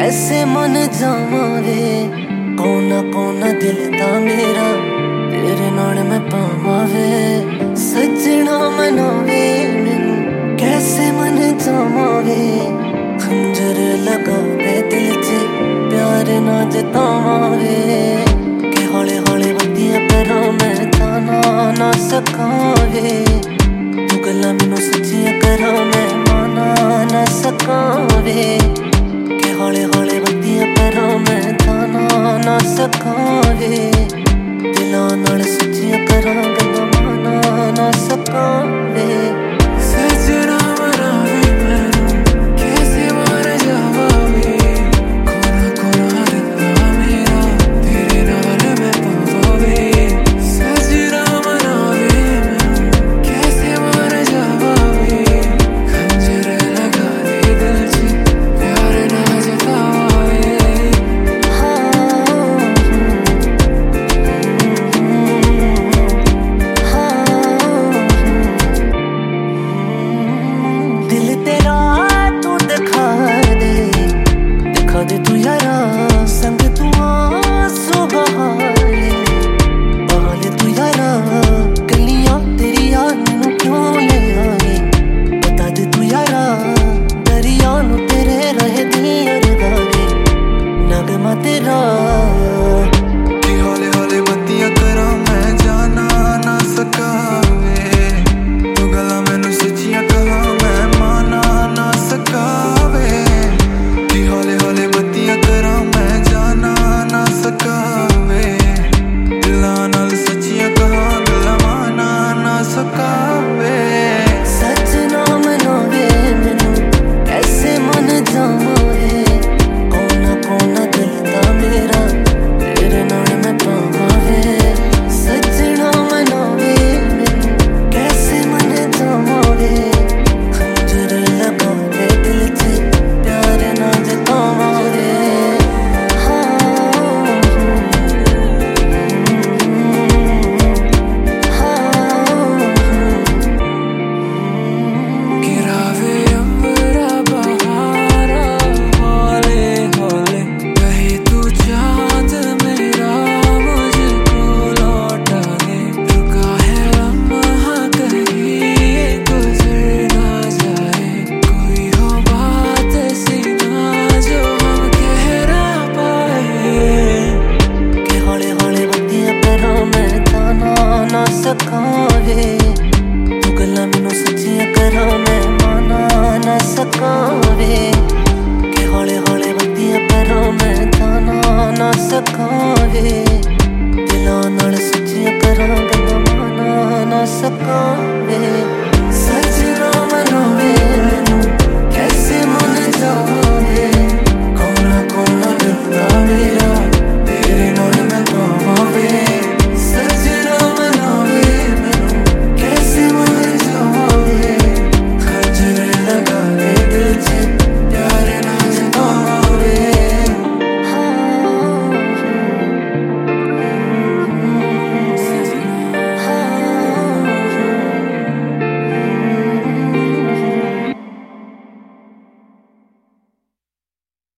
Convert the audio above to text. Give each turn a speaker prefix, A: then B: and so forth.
A: कैसे मन जावे कोना कोना दिल दा मेरा तेरे नाल मैं पावे सजना मनावे मैनू कैसे मन जावे खंजर लगा दे दिल च प्यार ना जतावे कि हौले हौले वधिया करा मैं ताना ना सकावे तू गल्लां मैनू सच्चियां करा मैं माना ना सकावे हौले हौले वधिया करा मैं ताना ना सकावे दिलां नाल सच्चियां करा गल्लां माना ना सकावे सजना मनावे मैनू कैसे मार जावे कोना कोना दिल मेरा तेरे नाल मैं पावे सजना मनावे मैनू कैसे मार जावे खंजर लगा दे दिल च प्यार ना दिल तेरा तू दिखा दे तू यारा संग तू आंसू बहाले तू यारा गलियां तेरिया मैनू क्यों ले आए बता दे तू यारा दरिया नू तेरे रहे दिल लगावे नगमा तेरा